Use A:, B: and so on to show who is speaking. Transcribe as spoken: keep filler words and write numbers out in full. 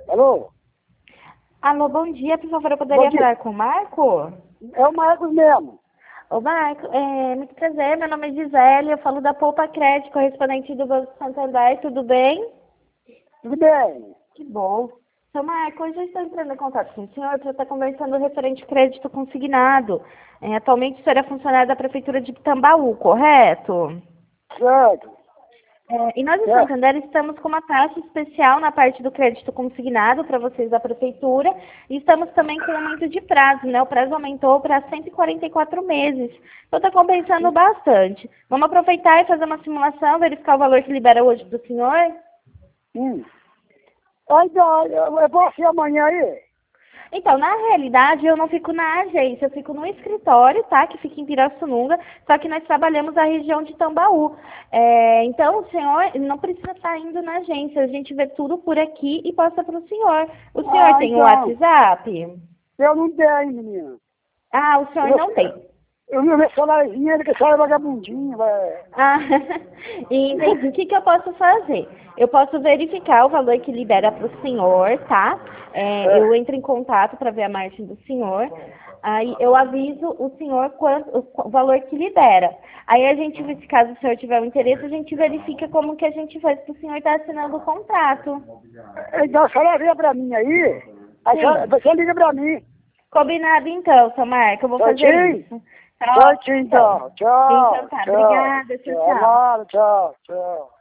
A: Alô?
B: Alô, bom dia. Por favor, eu
A: Bom
B: poderia
A: dia.
B: falar com o Marco?
A: É o Marcos mesmo.
B: Ô, Marco, é, muito prazer. Meu nome é Gisele. Eu falo da Poupa Crédito, correspondente do Banco Santander. Tudo bem?
A: Tudo bem?
B: Que bom. Seu Marco, hoje eu estou entrando em contato com o senhor para estar conversando referente crédito consignado. É, atualmente o senhor é funcionário da Prefeitura de Tambaú, correto?
A: Certo.
B: É, e nós, em
A: Certo.
B: Santander, estamos com uma taxa especial na parte do crédito consignado para vocês da Prefeitura e estamos também com um aumento de prazo, né? O prazo aumentou para cento e quarenta e quatro meses. Então, está compensando bastante. Vamos aproveitar e fazer uma simulação, verificar o valor que libera hoje para o senhor?
A: Hum. Ainda, eu eu posso ir amanhã aí?
B: Então, na realidade, eu não fico na agência, eu fico no escritório, tá? Que fica em Pirassununga, só que nós trabalhamos a região de Tambaú. É, então, o senhor não precisa estar indo na agência, a gente vê tudo por aqui e passa para o senhor. O senhor
A: Ah,
B: tem o
A: então.
B: WhatsApp?
A: Eu não tenho, menina.
B: Ah, o senhor
A: Eu,
B: não tem.
A: eu vi meu saláriozinho, ele que sai vagabundinho, vai.
B: Ah, entendi. O que, que eu posso fazer? Eu posso verificar o valor que libera para o senhor, tá? É, eu
A: É.
B: entro em contato para ver a margem do senhor. Aí eu aviso o senhor quanto, o o valor que libera. Aí a gente, se caso o senhor tiver um interesse, a gente verifica como que a gente faz para o senhor estar assinando o contrato.
A: Então a senhora vem pra mim aí, aí a senhora-
B: Sim.
A: você liga pra mim.
B: Combinado então, seu Marco. Eu vou fazer
A: Certinho?
B: isso. Tá ótimo,
A: Certinho
B: então.
A: então. Tchau,
B: Então tá.
A: tchau.
B: Obrigada. Tchau,
A: Tchau,
B: tchau.
A: nada, tchau, tchau.